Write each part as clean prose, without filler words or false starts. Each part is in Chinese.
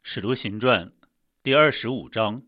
使徒行传第25章。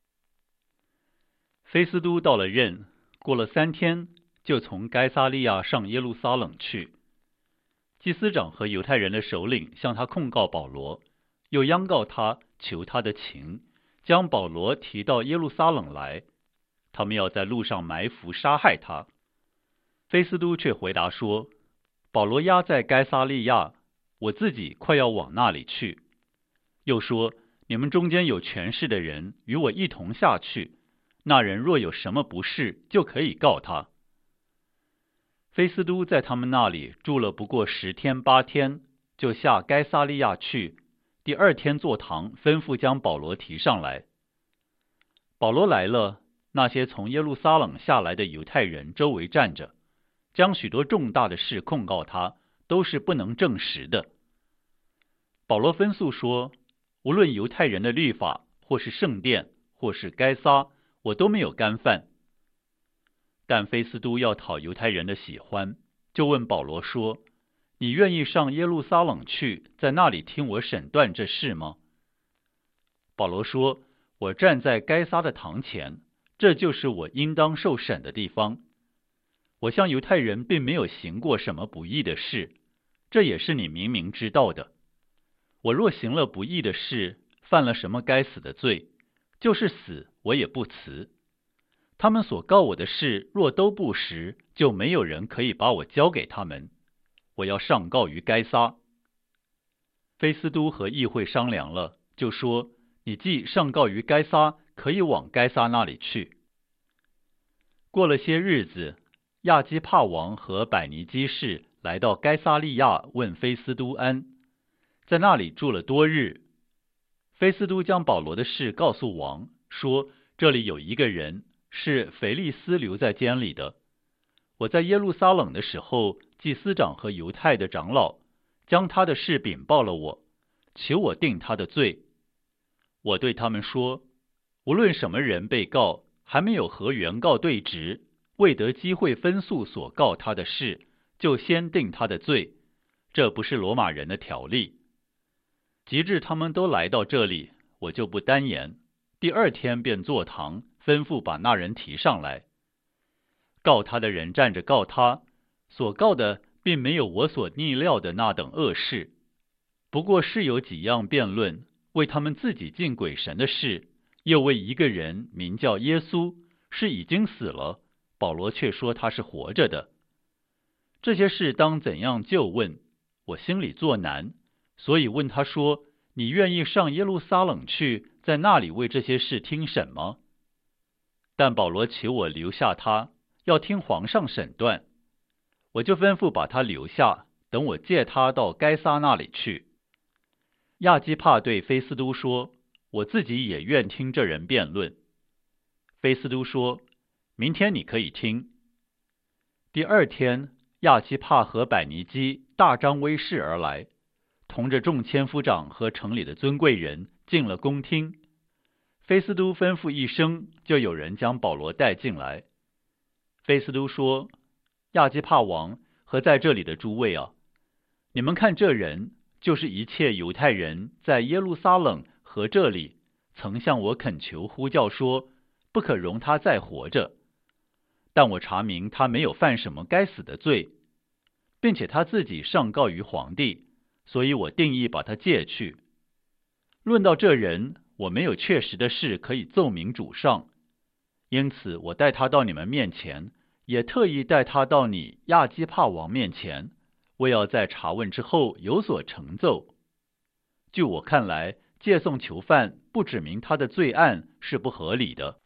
菲斯都到了任，过了3天，就从该撒利亚上耶路撒冷去。祭司长和犹太人的首领向他控告保罗，又央告他，求他的情，将保罗提到耶路撒冷来，他们要在路上埋伏杀害他。菲斯都却回答说，保罗押在该撒利亚，我自己快要往那里去。又说，你们中间有权势的人与我一同下去，那人若有什么不是，就可以告他。菲斯都在他们那里住了不过10天8天，就下该撒利亚去。第2天坐堂，吩咐将保罗提上来。保罗来了，那些从耶路撒冷下来的犹太人周围站着，将许多重大的事控告他，都是不能证实的。保罗分诉说，无论犹太人的律法，或是圣殿，或是该撒，我都没有干犯。但菲斯都要讨犹太人的喜欢，就问保罗说，你愿意上耶路撒冷去，在那里听我审断这事吗？保罗说，我站在该撒的堂前，这就是我应当受审的地方。我向犹太人并没有行过什么不义的事，这也是你明明知道的。我若行了不义的事，犯了什么该死的罪，就是死我也不辞。他们所告我的事若都不实，就没有人可以把我交给他们。我要上告于该撒。菲斯都和议会商量了，就说，你既上告于该撒，可以往该撒那里去。过了些日子，亚基帕王和百尼基士来到该撒利亚，问菲斯都安，在那里住了多日。菲斯都将保罗的事告诉王，说，这里有一个人是腓利斯留在监里的。我在耶路撒冷的时候，祭司长和犹太的长老将他的事禀报了我，求我定他的罪。我对他们说，无论什么人被告，还没有和原告对质，未得机会分诉所告他的事，就先定他的罪，这不是罗马人的条例。及至他们都来到这里，我就不单言。第2天便坐堂，吩咐把那人提上来。告他的人站着告他，所告的并没有我所逆料的那等恶事，不过是有几样辩论，为他们自己敬鬼神的事，又为一个人名叫耶稣，是已经死了，保罗却说他是活着的。这些事当怎样就问，我心里作难，所以问他说，你愿意上耶路撒冷去，在那里为这些事听审吗？但保罗求我留下他，要听皇上审断。我就吩咐把他留下，等我借他到该撒那里去。亚基帕对菲斯都说，我自己也愿听这人辩论。菲斯都说，明天你可以听。第2天，亚基帕和百尼基大张威势而来，同着众千夫长和城里的尊贵人进了宫厅。菲斯都吩咐一声，就有人将保罗带进来。菲斯都说，亚基帕王和在这里的诸位啊，你们看这人，就是一切犹太人在耶路撒冷和这里曾向我恳求呼叫说，不可容他再活着。但我查明他没有犯什么该死的罪，并且他自己上告于皇帝，所以我定义把他借去。论到这人，我没有确实的事可以奏明主上，因此我带他到你们面前，也特意带他到你亚基帕王面前，为要在查问之后有所成奏。据我看来，借送囚犯不指明他的罪案是不合理的。